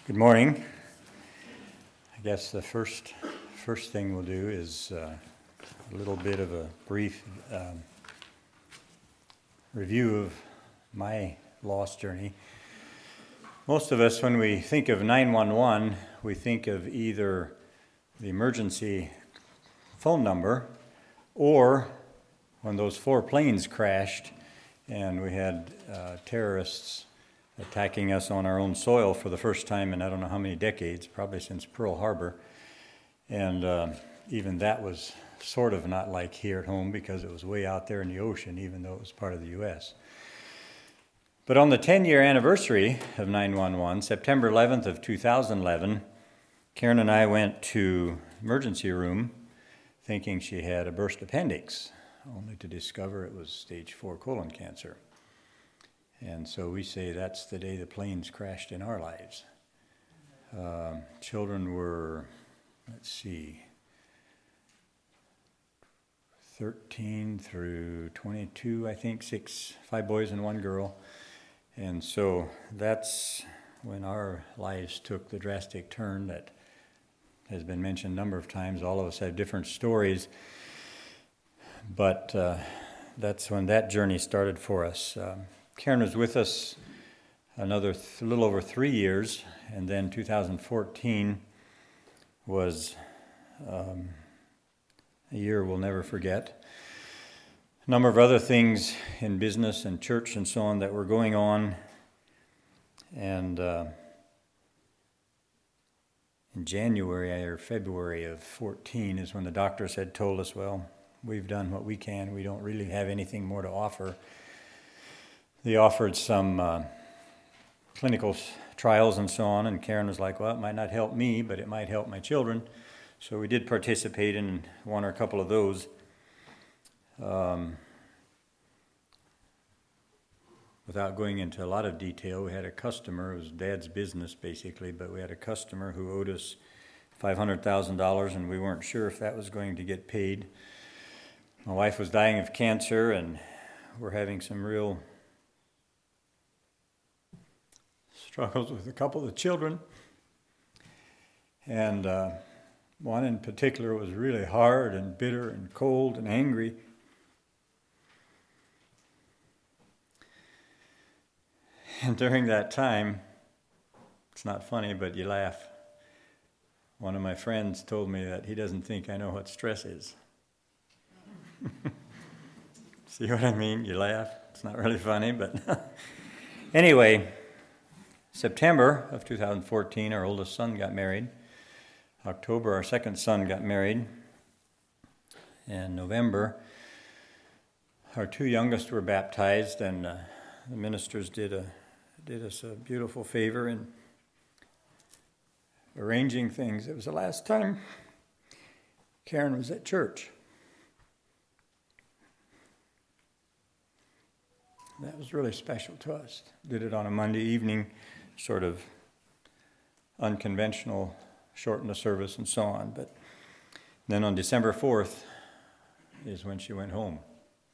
Good morning. I guess the first thing we'll do is a little bit of a brief review of my lost journey. Most of us, when we think of 911, we think of either the emergency phone number or when those 4 planes crashed and we had terrorists attacking us on our own soil for the first time in I don't know how many decades, probably since Pearl Harbor. And even that was sort of not like here at home because it was way out there in the ocean, even though it was part of the U.S. But on the 10-year anniversary of 911, September 11th of 2011, Karen and I went to emergency room thinking she had a burst appendix, only to discover it was stage 4 colon cancer. And so we say that's the day the planes crashed in our lives. Children were, 13 through 22, I think, 5 boys and 1 girl. And so that's when our lives took the drastic turn that has been mentioned a number of times. All of us have different stories, but that's when that journey started for us. Karen was with us another little over 3 years, and then 2014 was a year we'll never forget. A number of other things in business and church and so on that were going on, and in January or February of 14 is when the doctors had told us, well, we've done what we can, we don't really have anything more to offer. They offered some clinical trials and so on, and Karen was like, well, it might not help me, but it might help my children. So we did participate in one or a couple of those. Without going into a lot of detail, we had a customer, it was Dad's business basically, but we had a customer who owed us $500,000, and we weren't sure if that was going to get paid. My wife was dying of cancer, and we're having some real struggles with a couple of children, and one in particular was really hard and bitter and cold and angry. And during that time, it's not funny, but you laugh. One of my friends told me that he doesn't think I know what stress is. See what I mean? You laugh. It's not really funny, but anyway, September of 2014, our oldest son got married. October, our second son got married. And November, our 2 youngest were baptized, and the ministers did us a beautiful favor in arranging things. It was the last time Karen was at church. That was really special to us. Did it on a Monday evening, sort of unconventional, shortened the service and so on. But then on December 4th is when she went home.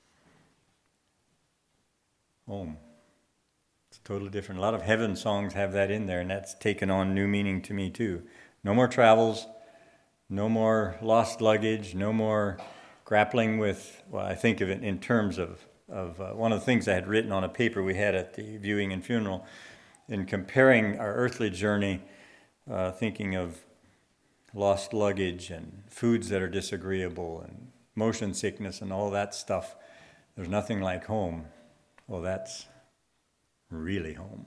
Home. It's totally different. A lot of heaven songs have that in there, and that's taken on new meaning to me too. No more travels, no more lost luggage, no more grappling with, well, I think of it in terms of one of the things I had written on a paper we had at the viewing and funeral, in comparing our earthly journey, thinking of lost luggage and foods that are disagreeable and motion sickness and all that stuff. There's nothing like home. Well, that's really home.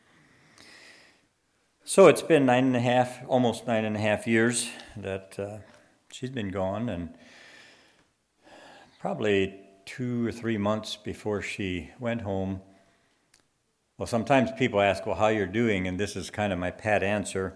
So it's been almost 9.5 years that she's been gone, and probably 2 or 3 months before she went home. Well, sometimes people ask, well, how you're doing, and this is kind of my pat answer.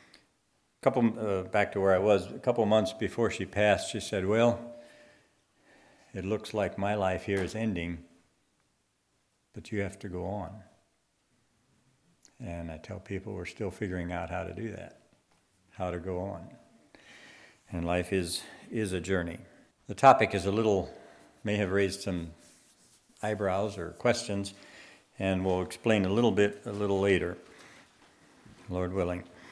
Back to where I was, a couple months before she passed, she said, well, it looks like my life here is ending, but you have to go on. And I tell people we're still figuring out how to do that, how to go on. And life is a journey. The topic is may have raised some eyebrows or questions, and we'll explain a little later, Lord willing.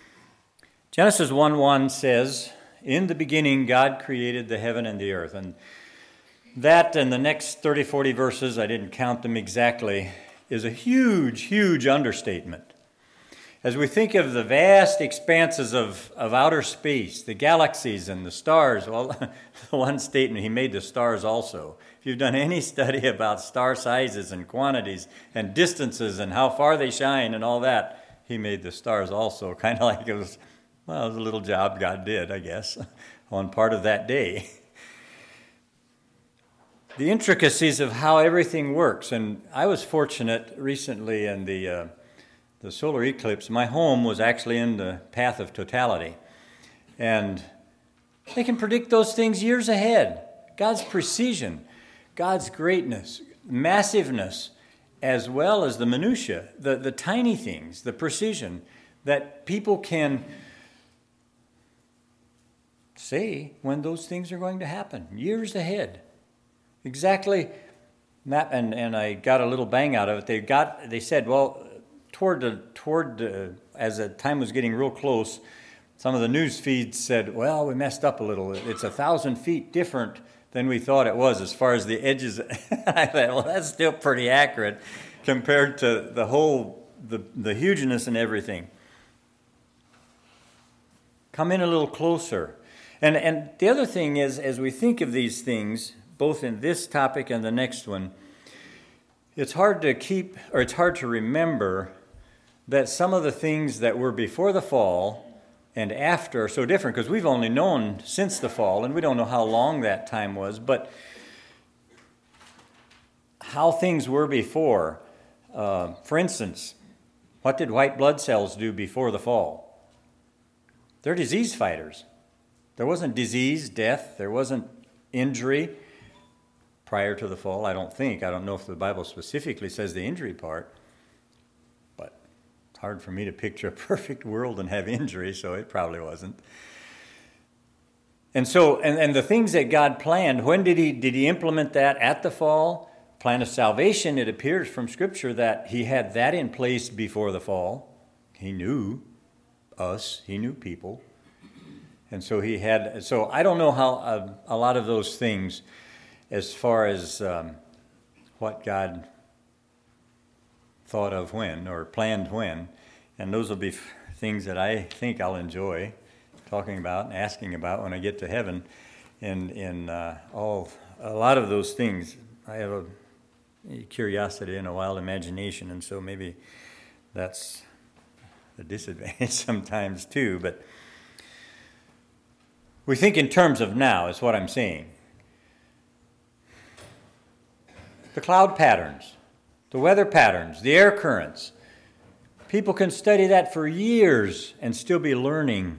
Genesis 1:1 says, "In the beginning God created the heaven and the earth." And that and the next 30, 40 verses, I didn't count them exactly, is a huge, huge understatement. As we think of the vast expanses of outer space, the galaxies and the stars, well, one statement, he made the stars also. If you've done any study about star sizes and quantities and distances and how far they shine and all that, he made the stars also, kind of like it was a little job God did, I guess, on part of that day. The intricacies of how everything works, and I was fortunate recently in the solar eclipse. My home was actually in the path of totality, and they can predict those things years ahead. God's precision, God's greatness, massiveness, as well as the minutia, the tiny things, the precision that people can say when those things are going to happen, years ahead. Exactly, and I got a little bang out of it. They said, well, as the time was getting real close, some of the news feeds said, well, we messed up a little. It's 1,000 feet different than we thought it was as far as the edges. I thought, well, that's still pretty accurate compared to the hugeness and everything. Come in a little closer. And the other thing is, as we think of these things, both in this topic and the next one, it's hard to remember that some of the things that were before the fall and after are so different, because we've only known since the fall, and we don't know how long that time was, but how things were before. For instance, what did white blood cells do before the fall? They're disease fighters. There wasn't disease, death, there wasn't injury prior to the fall, I don't think. I don't know if the Bible specifically says the injury part, but it's hard for me to picture a perfect world and have injury, so it probably wasn't. And so, and the things that God planned, when did he implement that? At the fall? Plan of salvation, it appears from Scripture that he had that in place before the fall. He knew us, he knew people. And so so I don't know how a lot of those things, as far as what God thought of when or planned when, and those will be things that I think I'll enjoy talking about and asking about when I get to heaven. And a lot of those things, I have a curiosity and a wild imagination, and so maybe that's a disadvantage sometimes too. But we think in terms of now, is what I'm saying. The cloud patterns, the weather patterns, the air currents. People can study that for years and still be learning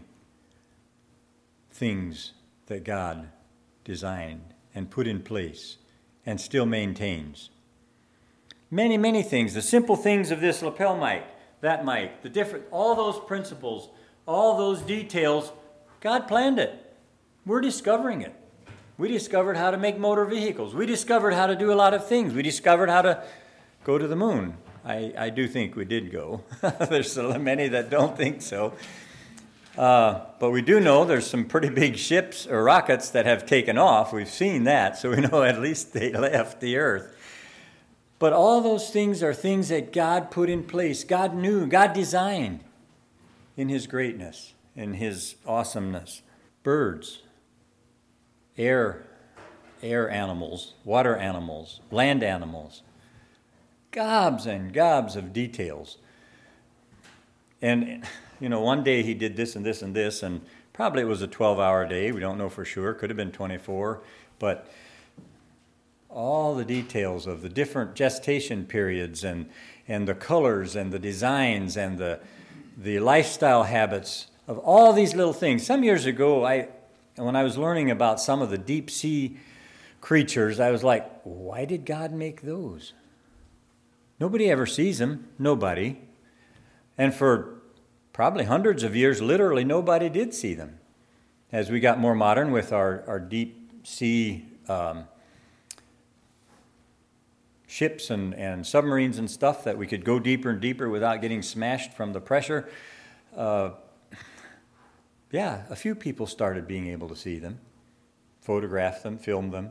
things that God designed and put in place and still maintains. Many, many things. The simple things of this lapel mic, that mic, all those principles, all those details, God planned it. We're discovering it. We discovered how to make motor vehicles. We discovered how to do a lot of things. We discovered how to go to the moon. I do think we did go. There's so many that don't think so. But we do know there's some pretty big ships or rockets that have taken off. We've seen that, so we know at least they left the earth. But all those things are things that God put in place. God knew, God designed in his greatness, in his awesomeness. Birds, air animals, water animals, land animals. Gobs and gobs of details. And, one day he did this and this and this, and probably it was a 12-hour day. We don't know for sure. Could have been 24. But all the details of the different gestation periods and the colors and the designs and the lifestyle habits of all these little things. Some years ago, when I was learning about some of the deep sea creatures, I was like, why did God make those? Nobody ever sees them. Nobody. And for probably hundreds of years, literally nobody did see them. As we got more modern with our deep sea ships and submarines and stuff that we could go deeper and deeper without getting smashed from the pressure, Yeah, a few people started being able to see them, photograph them, film them.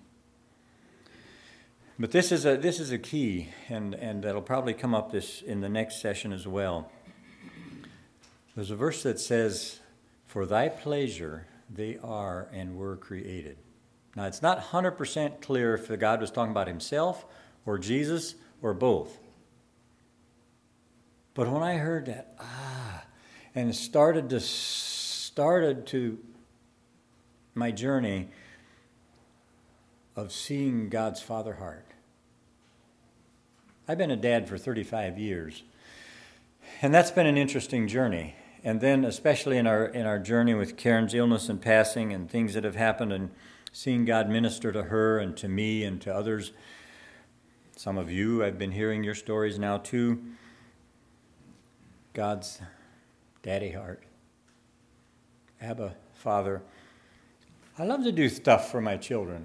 But this is a key, and that'll probably come up in the next session as well. There's a verse that says, "For thy pleasure they are and were created." Now, it's not 100% clear if God was talking about himself or Jesus or both. But when I heard that, and started to my journey of seeing God's Father heart. I've been a dad for 35 years, and that's been an interesting journey. And then especially in our journey with Karen's illness and passing and things that have happened, and seeing God minister to her and to me and to others. Some of you, I've been hearing your stories now too. God's daddy heart. Abba, Father. I love to do stuff for my children.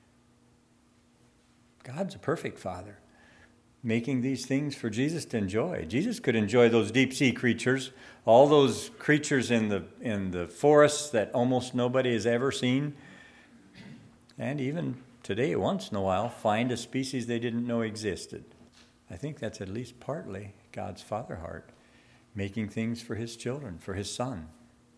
God's a perfect Father, making these things for Jesus to enjoy. Jesus could enjoy those deep sea creatures, all those creatures in the forests that almost nobody has ever seen, and even today, once in a while, find a species they didn't know existed. I think that's at least partly God's Father heart, making things for his children, for his Son.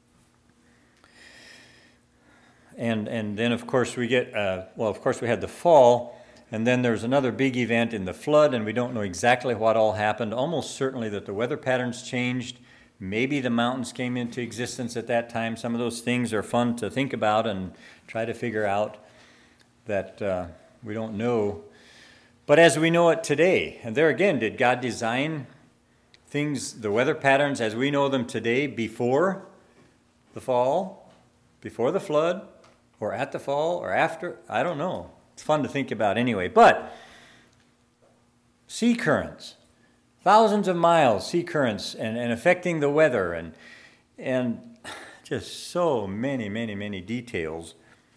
And then, of course, we get, of course, we had the fall, and then there's another big event in the flood, and we don't know exactly what all happened. Almost certainly that the weather patterns changed. Maybe the mountains came into existence at that time. Some of those things are fun to think about and try to figure out that we don't know. But as we know it today, and there again, did God design things, the weather patterns as we know them today before the fall, before the flood, or at the fall, or after? I don't know. It's fun to think about anyway. But sea currents, thousands of miles, sea currents, and affecting the weather, and just so many details.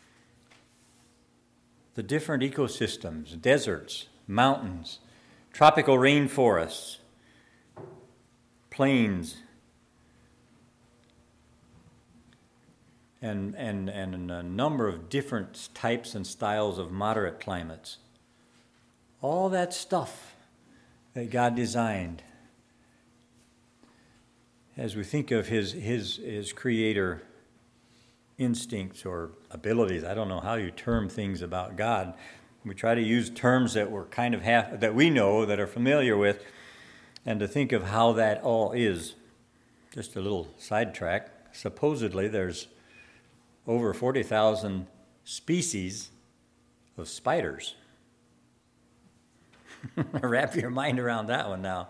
The different ecosystems, deserts, mountains, tropical rainforests, plains, and a number of different types and styles of moderate climates. All that stuff that God designed. As we think of his creator instincts or abilities, I don't know how you term things about God. We try to use terms that we're kind of that we know, that are familiar with, and to think of how that all is. Just a little sidetrack. Supposedly there's over 40,000 species of spiders. Wrap your mind around that one now.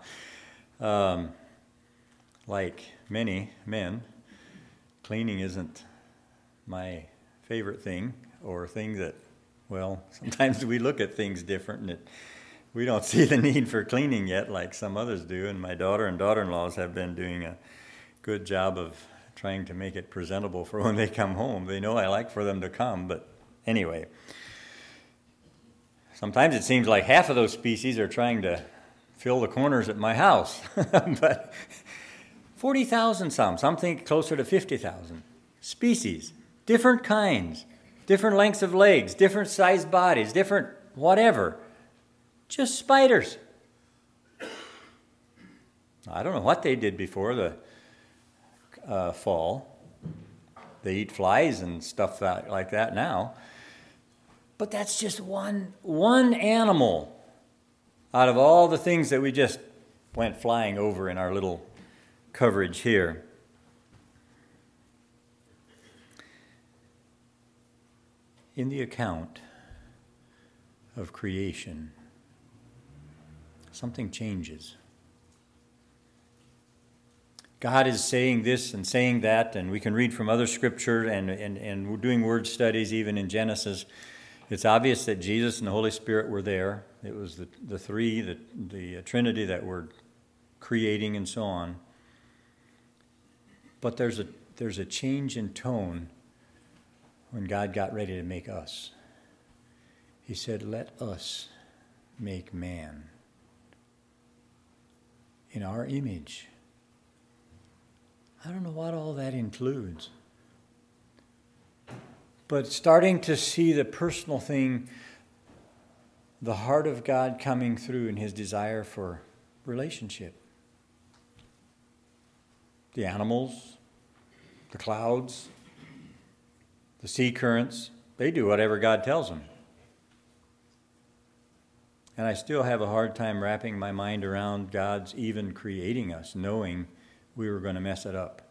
Like many men, cleaning isn't my favorite thing, or thing that, well, sometimes we look at things different and we don't see the need for cleaning yet like some others do, and my daughter and daughter-in-laws have been doing a good job of trying to make it presentable for when they come home. They know I like for them to come, but anyway. Sometimes it seems like half of those species are trying to fill the corners at my house. But 40,000 some think closer to 50,000 species, different kinds, different lengths of legs, different sized bodies, different whatever. Just spiders. I don't know what they did before the fall. They eat flies and stuff like that now. But that's just one animal out of all the things that we just went flying over in our little coverage here. In the account of creation, something changes. God is saying this and saying that, and we can read from other scripture, and we're doing word studies even in Genesis. It's obvious that Jesus and the Holy Spirit were there. It was the three, the Trinity that were creating and so on. But there's a change in tone when God got ready to make us. He said, "Let us make man in our image." I don't know what all that includes. But starting to see the personal thing, the heart of God coming through in his desire for relationship. The animals, the clouds, the sea currents, they do whatever God tells them. And I still have a hard time wrapping my mind around God's even creating us, knowing we were going to mess it up.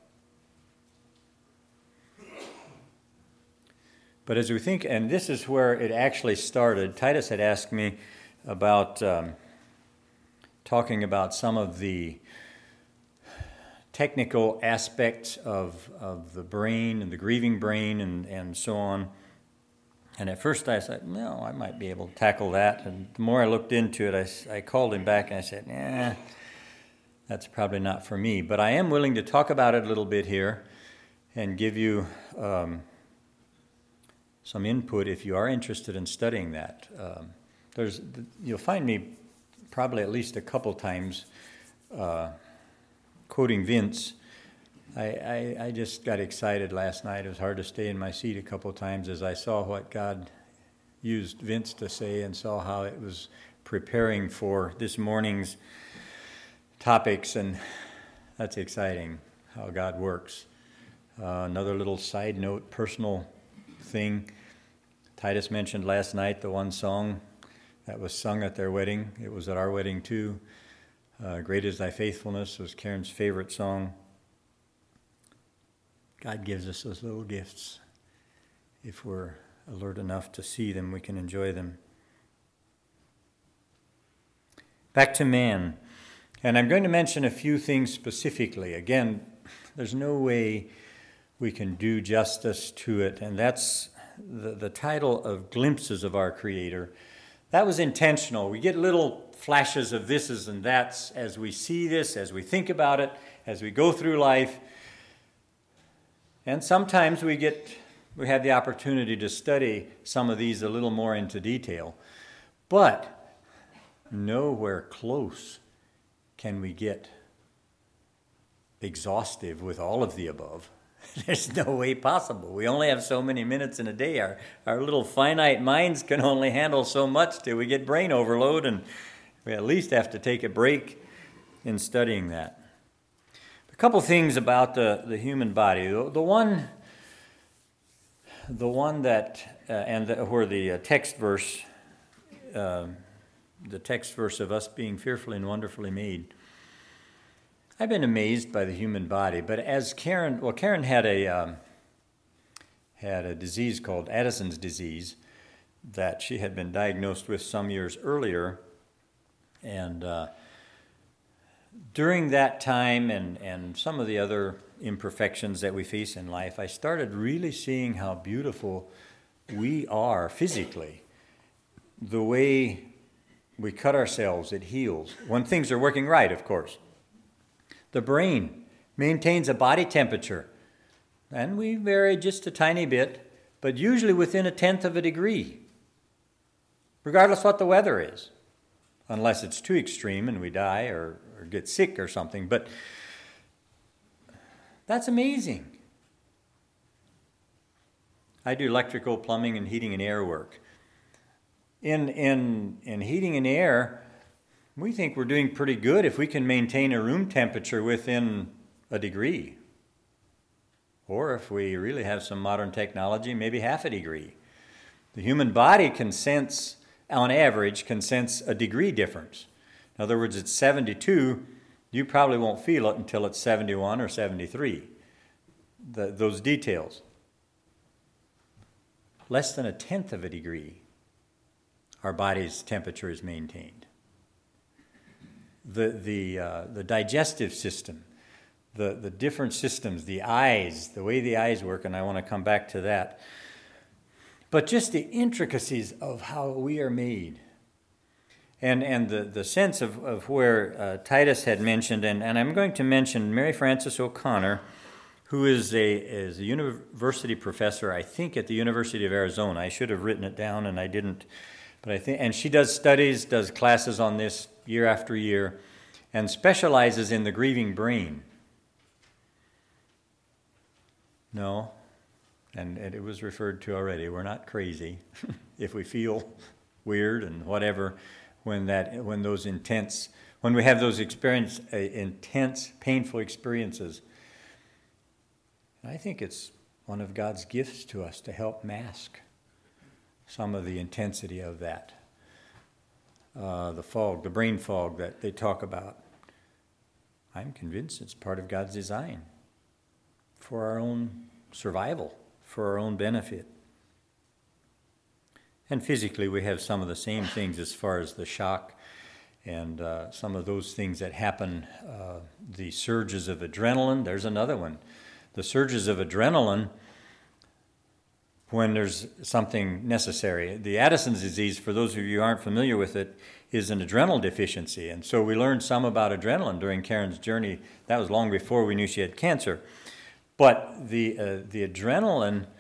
But as we think, and this is where it actually started, Titus had asked me about talking about some of the technical aspects of the brain and the grieving brain and so on. And at first I said, no, I might be able to tackle that. And the more I looked into it, I called him back and I said, that's probably not for me. But I am willing to talk about it a little bit here and give you some input if you are interested in studying that. You'll find me probably at least a couple times quoting Vince. I just got excited last night. It was hard to stay in my seat a couple times as I saw what God used Vince to say and saw how it was preparing for this morning's topics, and that's exciting, how God works. Another little side note, personal thing. Titus mentioned last night the one song that was sung at their wedding. It was at our wedding too. Great is Thy Faithfulness was Karen's favorite song. God gives us those little gifts. If we're alert enough to see them, we can enjoy them. Back to man. And I'm going to mention a few things specifically. Again, there's no way we can do justice to it. And that's the title of Glimpses of Our Creator. That was intentional. We get little flashes of thises and that's as we see this, as we think about it, as we go through life. And sometimes we have the opportunity to study some of these a little more into detail. But nowhere close can we get exhaustive with all of the above. There's no way possible. We only have so many minutes in a day. Our little finite minds can only handle so much till we get brain overload, and we at least have to take a break in studying that. A couple things about the human body. The one that where the text verse of us being fearfully and wonderfully made. I've been amazed by the human body, but as Karen had a disease called Addison's disease that she had been diagnosed with some years earlier, and during that time and some of the other imperfections that we face in life, I started really seeing how beautiful we are physically. The way we cut ourselves, it heals. When things are working right, of course. The brain maintains a body temperature, and we vary just a tiny bit, but usually within 1/10 of a degree, regardless what the weather is, unless it's too extreme and we die or get sick or something. But that's amazing. I do electrical, plumbing, and heating and air work. In heating and air, we think we're doing pretty good if we can maintain a room temperature within a degree. Or if we really have some modern technology, maybe 1/2 degree. The human body on average, can sense a degree difference. In other words, it's 72, you probably won't feel it until it's 71 or 73. Those details. Less than 1/10 of a degree, our body's temperature is maintained. The digestive system, the different systems, the eyes, the way the eyes work, and I want to come back to that. But just the intricacies of how we are made. And the sense of where Titus had mentioned, and I'm going to mention Mary Frances O'Connor, who is a university professor, I think, at the University of Arizona. I should have written it down, and I didn't. But I think, and she does classes on this year after year, and specializes in the grieving brain. No. And it was referred to already. We're not crazy if we feel weird and whatever when we have those intense, painful experiences. I think it's one of God's gifts to us to help mask some of the intensity of that. The brain fog that they talk about. I'm convinced it's part of God's design for our own survival, for our own benefit. And physically, we have some of the same things as far as the shock and some of those things that happen. The surges of adrenaline, there's another one. The surges of adrenaline when there's something necessary. The Addison's disease, for those of you who aren't familiar with it, is an adrenal deficiency. And so we learned some about adrenaline during Karen's journey. That was long before we knew she had cancer. But the adrenal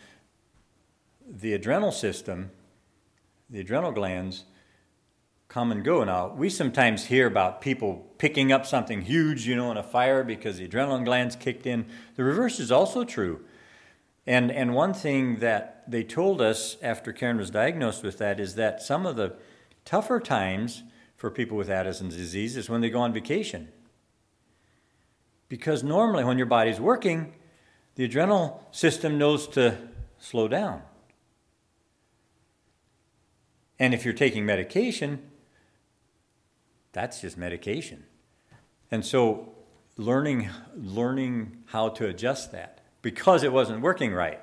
system, the adrenal glands, come and go. Now, we sometimes hear about people picking up something huge, in a fire because the adrenaline glands kicked in. The reverse is also true. And one thing that they told us after Karen was diagnosed with that is that some of the tougher times for people with Addison's disease is when they go on vacation. Because normally when your body's working, the adrenal system knows to slow down. And if you're taking medication, that's just medication. And so learning how to adjust that because it wasn't working right.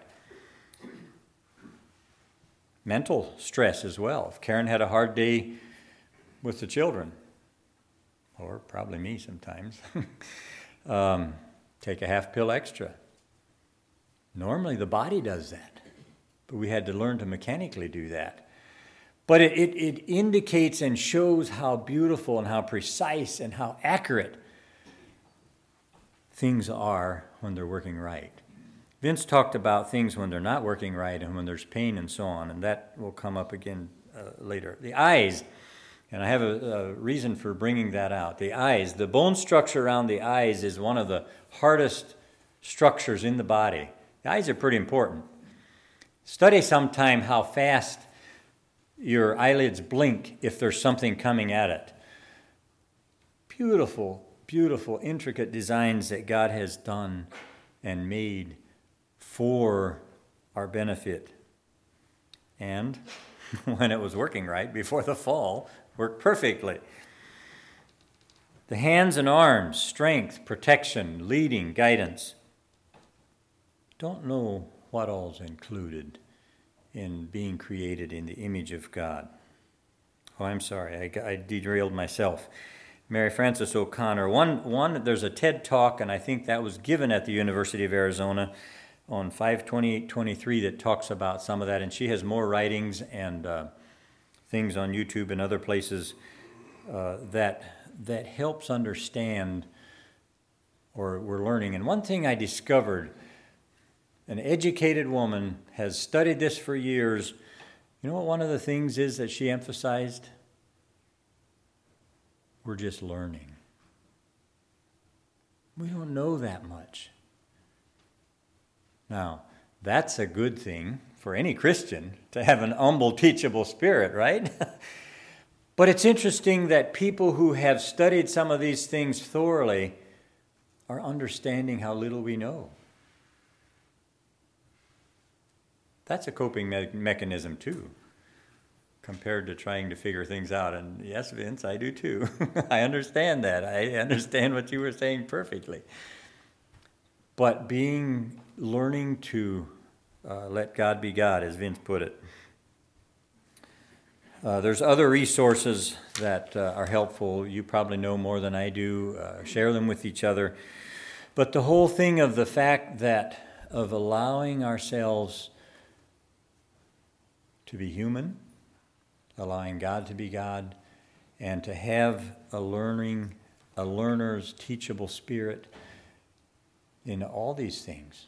Mental stress as well. If Karen had a hard day with the children, or probably me sometimes, take a half pill extra. Normally the body does that, but we had to learn to mechanically do that. But it indicates and shows how beautiful and how precise and how accurate things are when they're working right. Vince talked about things when they're not working right and when there's pain and so on, and that will come up again later. The eyes, and I have a reason for bringing that out. The eyes, the bone structure around the eyes is one of the hardest structures in the body. The eyes are pretty important. Study sometime how fast your eyelids blink if there's something coming at it. Beautiful, beautiful, intricate designs that God has done and made for our benefit. And when it was working right, before the fall, worked perfectly. The hands and arms, strength, protection, leading, guidance. Don't know what all's included in being created in the image of God. Oh, I'm sorry, I derailed myself. Mary Frances O'Connor. There's a TED Talk, and I think that was given at the University of Arizona on 5/28/23 that talks about some of that, and she has more writings and things on YouTube and other places that helps understand, or we're learning. And one thing I discovered, an educated woman has studied this for years. You know what one of the things is that she emphasized? We're just learning. We don't know that much. Now, that's a good thing for any Christian, to have an humble, teachable spirit, right? But it's interesting that people who have studied some of these things thoroughly are understanding how little we know. That's a coping mechanism too, compared to trying to figure things out. And yes, Vince, I do too. I understand that. I understand what you were saying perfectly. But learning to let God be God, as Vince put it. There's other resources that are helpful. You probably know more than I do. Share them with each other. But the whole thing of the fact of allowing ourselves to be human, allowing God to be God, and to have a learner's teachable spirit in all these things.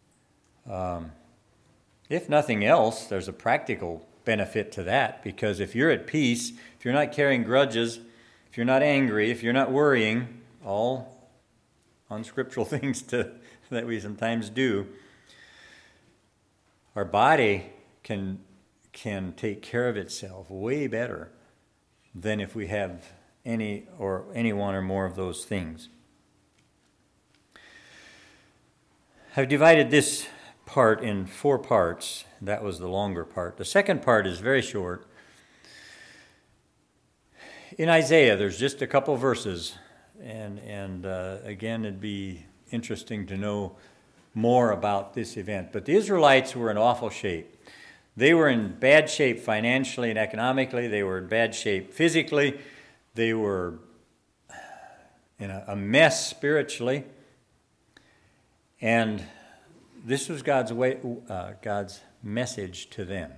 If nothing else, there's a practical benefit to that, because if you're at peace, if you're not carrying grudges, if you're not angry, if you're not worrying, all unscriptural things that we sometimes do, Our body can take care of itself way better than if we have any one or more of those things. I've divided this part in 4 parts. That was the longer part. The second part is very short. In Isaiah, there's just a couple verses, and again, it'd be interesting to know more about this event. But the Israelites were in awful shape. They were in bad shape financially and economically. They were in bad shape physically. They were in a mess spiritually. And this was God's message to them.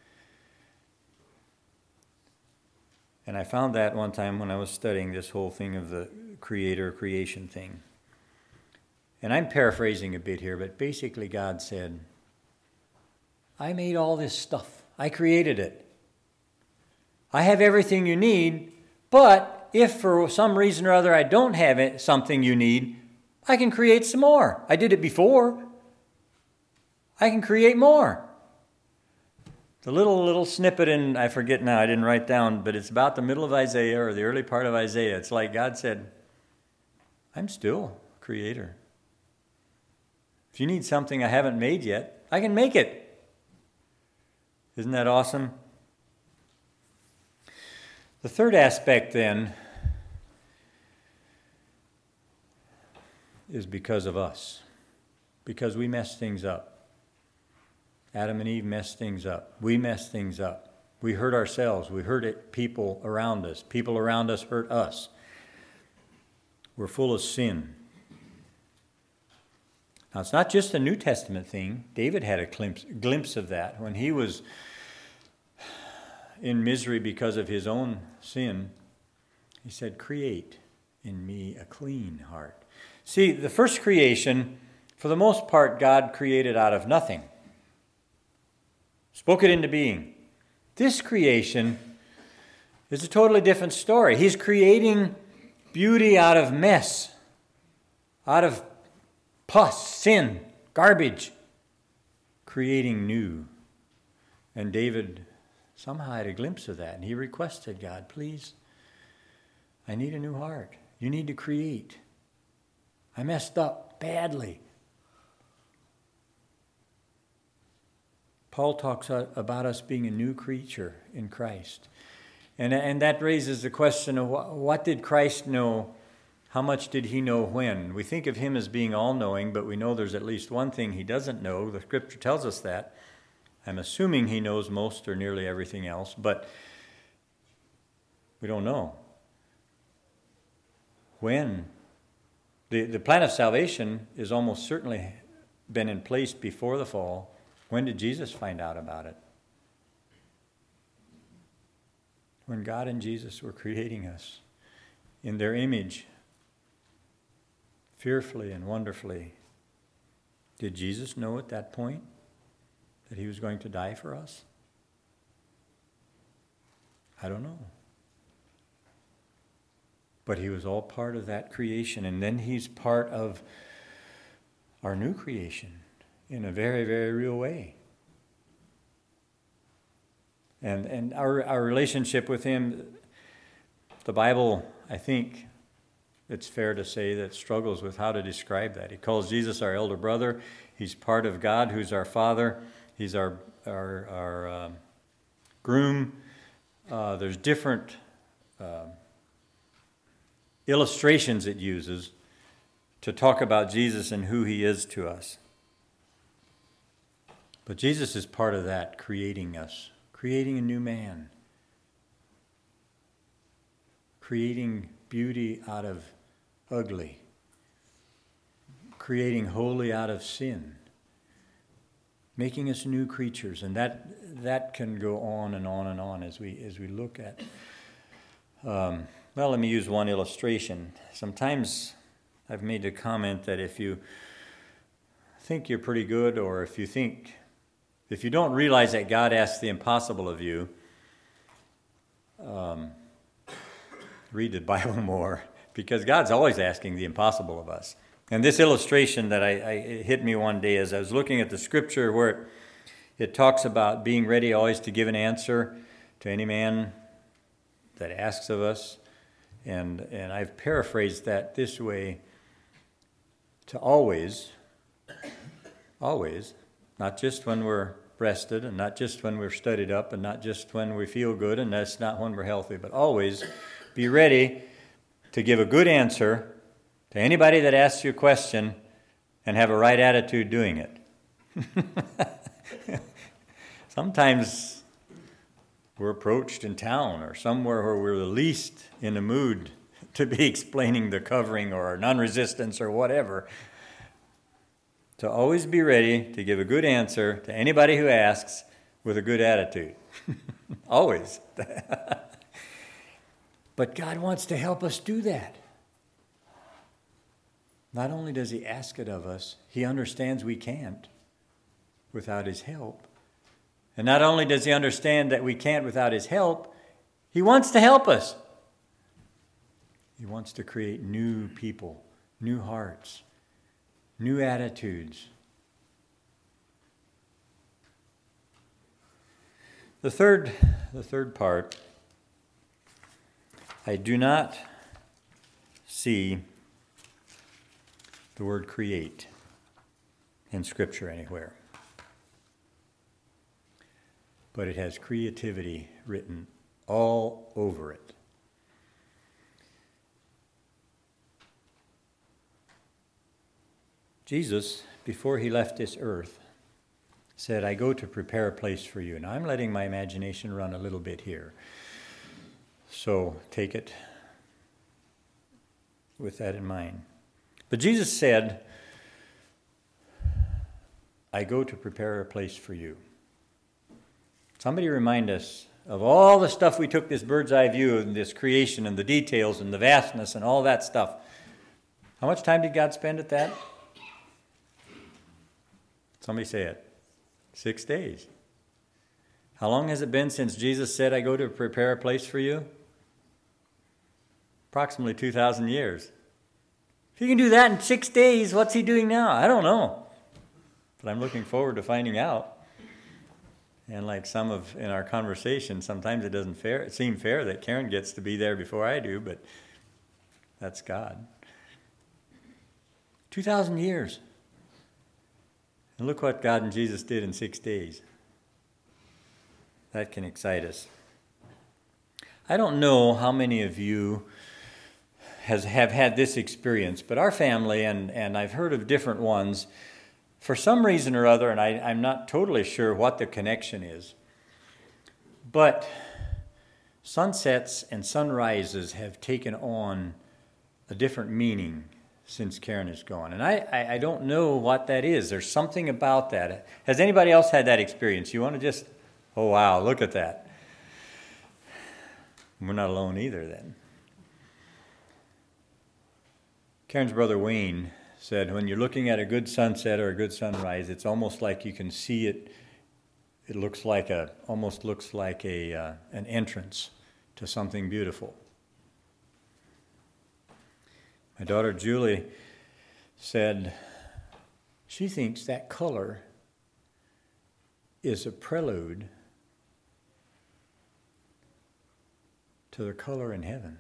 And I found that one time when I was studying this whole thing of the creation thing. And I'm paraphrasing a bit here, but basically God said, I made all this stuff. I created it. I have everything you need, but if for some reason or other I don't have something you need, I can create some more. I did it before. I can create more. The little snippet in, I forget now, I didn't write down, but it's about the middle of Isaiah or the early part of Isaiah. It's like God said, I'm still creator. If you need something I haven't made yet, I can make it. Isn't that awesome? The third aspect then is because of us. Because we mess things up. Adam and Eve messed things up. We messed things up. We hurt ourselves. We hurt people around us. People around us hurt us. We're full of sin. Now, it's not just a New Testament thing. David had a glimpse of that when he was in misery because of his own sin. He said, create in me a clean heart. See, the first creation, for the most part, God created out of nothing. Spoke it into being. This creation is a totally different story. He's creating beauty out of mess, out of pus, sin, garbage, creating new. And David somehow had a glimpse of that, and he requested God, please, I need a new heart. You need to create. I messed up badly. Paul talks about us being a new creature in Christ. And that raises the question of what did Christ know? How much did he know when? We think of him as being all-knowing, but we know there's at least one thing he doesn't know. The Scripture tells us that. I'm assuming he knows most or nearly everything else, but we don't know. When? The plan of salvation is almost certainly been in place before the fall. When did Jesus find out about it? When God and Jesus were creating us in their image, fearfully and wonderfully. Did Jesus know at that point that he was going to die for us? I don't know. But he was all part of that creation, and then he's part of our new creation in a very, very real way. And our relationship with him, the Bible, I think it's fair to say that struggles with how to describe that. He calls Jesus our elder brother. He's part of God, who's our Father. He's our groom. There's different illustrations it uses to talk about Jesus and who he is to us. But Jesus is part of that, creating us, creating a new man, creating beauty out of ugly, creating holy out of sin, making us new creatures. And that can go on and on and on as we look at. Well, let me use one illustration. Sometimes I've made the comment that if you think you're pretty good, or if you don't realize that God asks the impossible of you, read the Bible more, because God's always asking the impossible of us. And this illustration that it hit me one day as I was looking at the scripture where It talks about being ready always to give an answer to any man that asks of us. And I've paraphrased that this way, to always, not just when we're rested, and not just when we're studied up, and not just when we feel good, and that's not when we're healthy, but always be ready to give a good answer to anybody that asks you a question and have a right attitude doing it. Sometimes we're approached in town or somewhere where we're the least in the mood to be explaining the covering or non-resistance or whatever. To always be ready to give a good answer to anybody who asks with a good attitude. Always. But God wants to help us do that. Not only does He ask it of us, He understands we can't without His help. And not only does He understand that we can't without His help, He wants to help us. He wants to create new people, new hearts, new attitudes. The third part, I do not see the word create in Scripture anywhere. But it has creativity written all over it. Jesus, before He left this earth, said, I go to prepare a place for you. Now, I'm letting my imagination run a little bit here. So take it with that in mind. But Jesus said, I go to prepare a place for you. Somebody remind us of all the stuff we took this bird's eye view and this creation and the details and the vastness and all that stuff. How much time did God spend at that? Somebody say it. 6 days. How long has it been since Jesus said, I go to prepare a place for you? Approximately 2,000 years. If He can do that in 6 days, what's He doing now? I don't know. But I'm looking forward to finding out. And like in our conversation, sometimes it doesn't seem fair that Karen gets to be there before I do, but that's God. 2,000 years. And look what God and Jesus did in 6 days. That can excite us. I don't know how many of you have had this experience, but our family, and I've heard of different ones, for some reason or other, and I'm not totally sure what the connection is, but sunsets and sunrises have taken on a different meaning since Karen is gone. And I don't know what that is. There's something about that. Has anybody else had that experience? You want to just, oh wow, look at that. We're not alone either then. Karen's brother Wayne said, when you're looking at a good sunset or a good sunrise, it's almost like you can see it. It almost looks like an entrance to something beautiful. My daughter Julie said she thinks that color is a prelude to the color in heaven.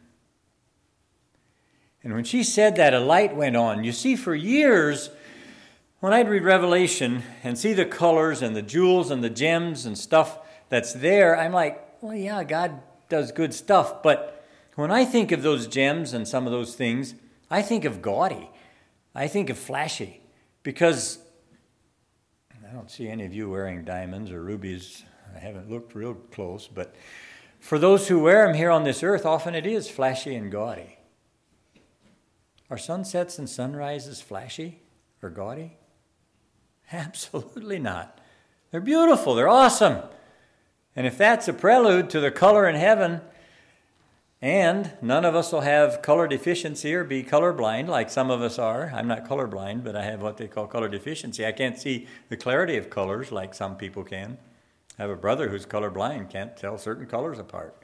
And when she said that, a light went on. You see, for years, when I'd read Revelation and see the colors and the jewels and the gems and stuff that's there, I'm like, well, yeah, God does good stuff. But when I think of those gems and some of those things, I think of gaudy. I think of flashy. Because I don't see any of you wearing diamonds or rubies. I haven't looked real close. But for those who wear them here on this earth, often it is flashy and gaudy. Are sunsets and sunrises flashy or gaudy? Absolutely not. They're beautiful. They're awesome. And if that's a prelude to the color in heaven, and none of us will have color deficiency or be colorblind like some of us are. I'm not colorblind, but I have what they call color deficiency. I can't see the clarity of colors like some people can. I have a brother who's colorblind, can't tell certain colors apart.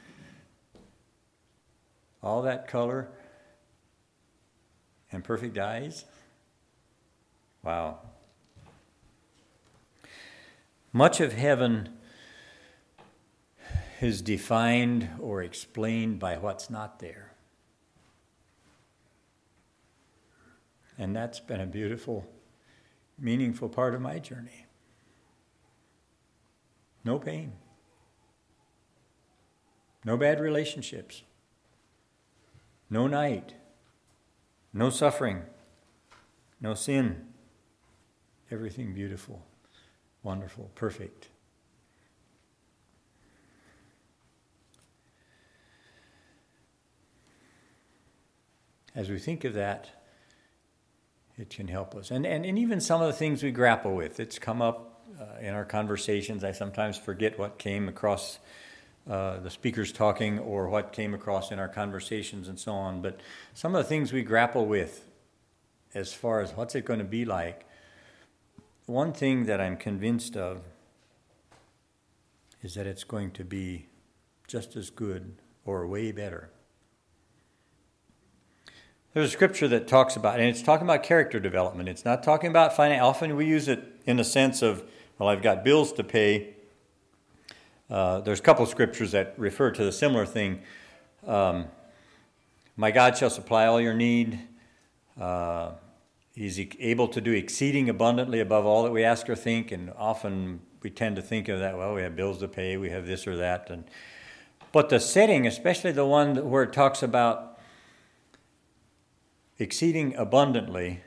All that color and perfect eyes. Wow. Much of heaven is defined or explained by what's not there. And that's been a beautiful, meaningful part of my journey. No pain. No bad relationships. No night. No suffering. No sin. Everything beautiful, wonderful, perfect. As we think of that, it can help us. And even some of the things we grapple with. It's come up in our conversations. I sometimes forget what came across the speakers talking or what came across in our conversations and so on. But some of the things we grapple with as far as what's it going to be like, one thing that I'm convinced of is that it's going to be just as good or way better. There's a scripture that talks about, and it's talking about character development. It's not talking about finance. Often we use it in the sense of, well, I've got bills to pay. There's a couple scriptures that refer to the similar thing. My God shall supply all your need. He's able to do exceeding abundantly above all that we ask or think. And often we tend to think of that, well, we have bills to pay, we have this or that. But the setting, especially the one where it talks about exceeding abundantly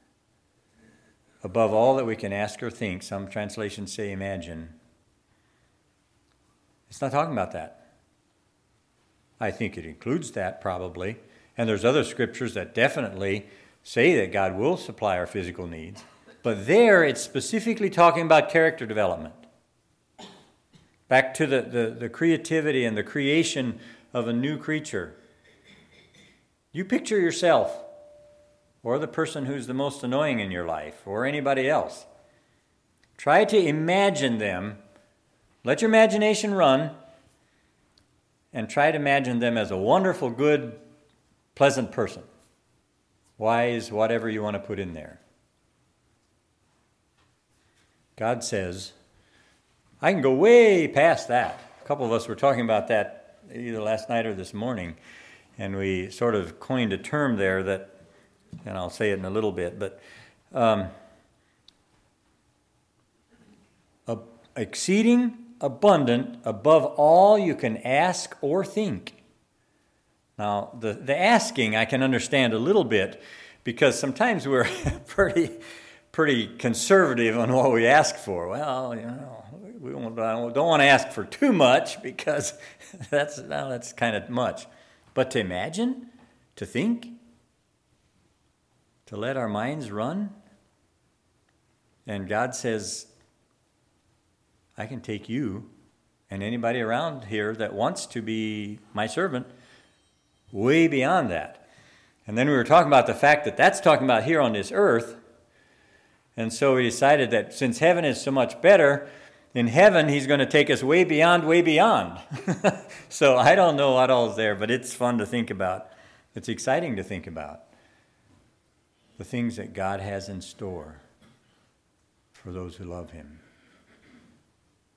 above all that we can ask or think. Some translations say imagine. It's not talking about that. I think it includes that probably. And there's other scriptures that definitely say that God will supply our physical needs. But there it's specifically talking about character development. Back to the creativity and the creation of a new creature. You picture yourself or the person who's the most annoying in your life, or anybody else. Try to imagine them. Let your imagination run, and try to imagine them as a wonderful, good, pleasant person. Wise, whatever you want to put in there. God says, I can go way past that. A couple of us were talking about that either last night or this morning, and we sort of coined a term there that, and I'll say it in a little bit, but exceeding abundant above all you can ask or think. Now, the asking I can understand a little bit because sometimes we're pretty conservative on what we ask for. Well, we don't want to ask for too much because that's kind of much. But to imagine, to think, to let our minds run. And God says, I can take you and anybody around here that wants to be my servant way beyond that. And then we were talking about the fact that that's talking about here on this earth. And so we decided that since heaven is so much better, in heaven he's going to take us way beyond, way beyond. So I don't know what all is there, but it's fun to think about. It's exciting to think about. The things that God has in store for those who love him.